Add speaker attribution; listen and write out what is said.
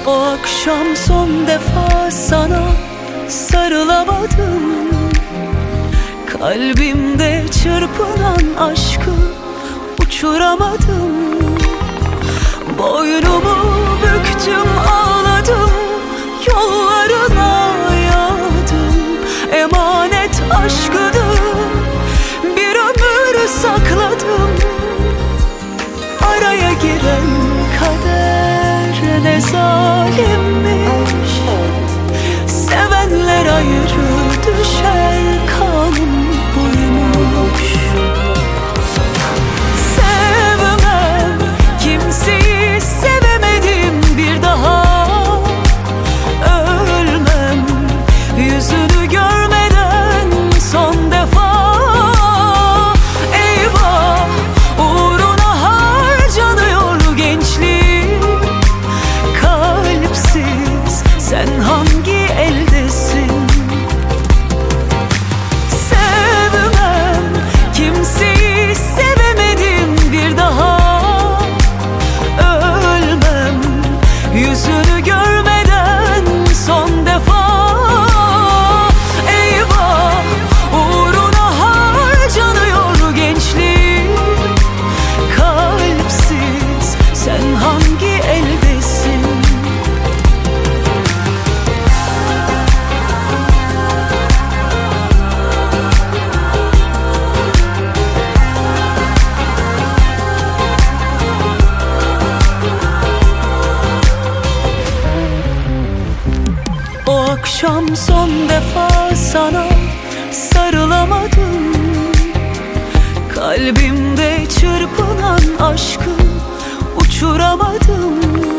Speaker 1: O akşam son defa sana sarılamadım. Kalbimde çırpınan aşkı uçuramadım. Boynumu büktüm, ağladım, yollarına yağdım. Emanet aşkını bir ömür sakladım. Araya giren kader ne zalimmiş. Sevenler ayrı düşer, kanım buymuş. Sevmem, kimseyi sevemedim bir daha. Ölmem, yüzünü görmeden son defa. Eyvah, uğruna harcanıyor gençliğim. Kalpsiz, sen hangi eldesin? Sevmem, kimseyi sevemedim bir daha. Ölmem, yüzünü görmeden son defa. Eyvah, uğruna harcanıyor gençliğim. Kalpsiz, sen hangi eldesin? O akşam son defa sana sarılamadım. Kalbimde çırpınan aşkı uçuramadım.